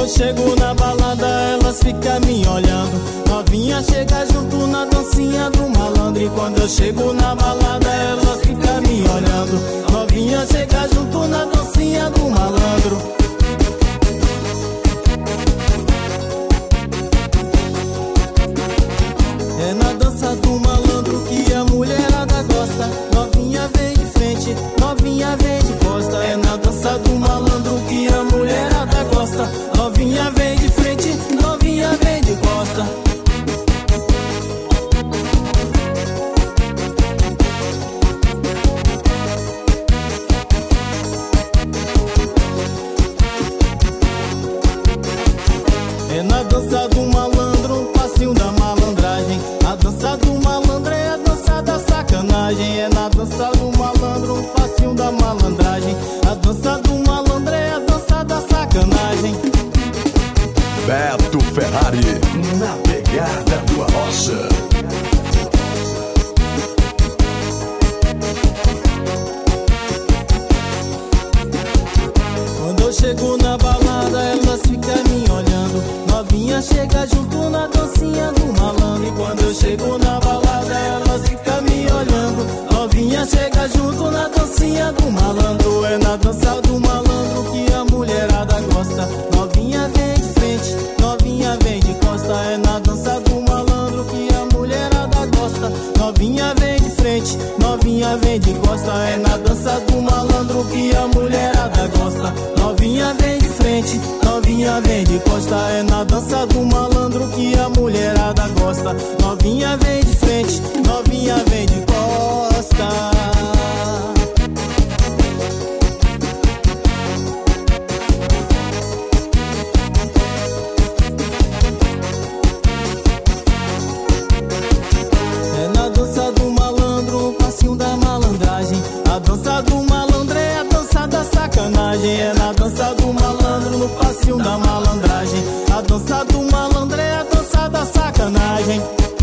eu chego na balada, elas ficam me olhando. Novinha chega junto na dancinha do malandro. E quando eu chego na balada, elas ficam me olhando. Novinha chega junto na dancinha do malandro. É na dança do malandro que a mulherada gosta. Novinha vem de frente, novinha vem de costa. É na dança do malandro que a mulherada gosta. Novinha vem de frente, novinha vem de costa. É na dança do malandro, um passinho da malandragem. A dança do malandro é a dança da sacanagem. É na dança do malandro, um passinho da malandragem. A dança do malandro é a dança da sacanagem. Beto Ferrari, na pegada do Arrocha. Quando eu chego na balada, elas ficam me olhando. Novinha chega junto na dancinha do malandro. E quando eu chego na balada, elas ficam me olhando. Novinha chega junto na dancinha do malandro. É na dança do malandro que a mulherada gosta. Novinha vem de frente, novinha vem de costa. É na dança do malandro que a mulherada gosta. Novinha vem de frente, novinha vem de costa. É na dança do malandro que a mulherada gosta. Novinha vem de frente, novinha vem de costa. É na dança do malandro que a mulherada gosta. Novinha vem de frente, novinha vem de costa. É na dança do malandro, um passinho da malandragem. A dança do malandro é a dança da sacanagem. É na dança do malandro, no passinho da malandragem. A dança do malandro é a dança da sacanagem.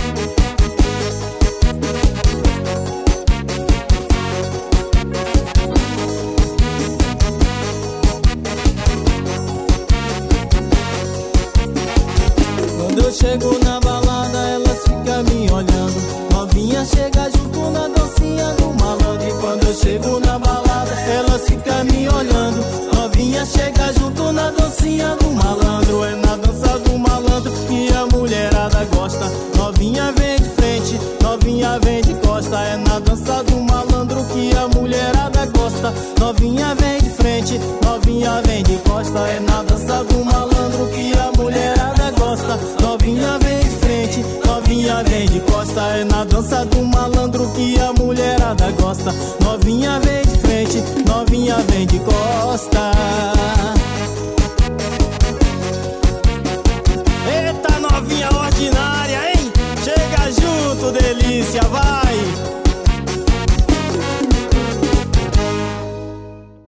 Quando eu chego na balada, elas ficam me olhando. Novinha chega junto na dancinha do malandro. E quando eu chego na balada, elas ficam me olhando. Novinha chega junto na dancinha do malandro. É na dança do malandro que a mulherada gosta. Novinha vem de frente, novinha vem de costa. É na dança do malandro que a mulherada gosta. Novinha vem de frente, novinha vem de costa. É na dança do malandro que a mulherada gosta. Novinha vem de frente, novinha vem de costa. É na dança do malandro que a mulherada gosta. Novinha vem de frente, novinha vem de costa.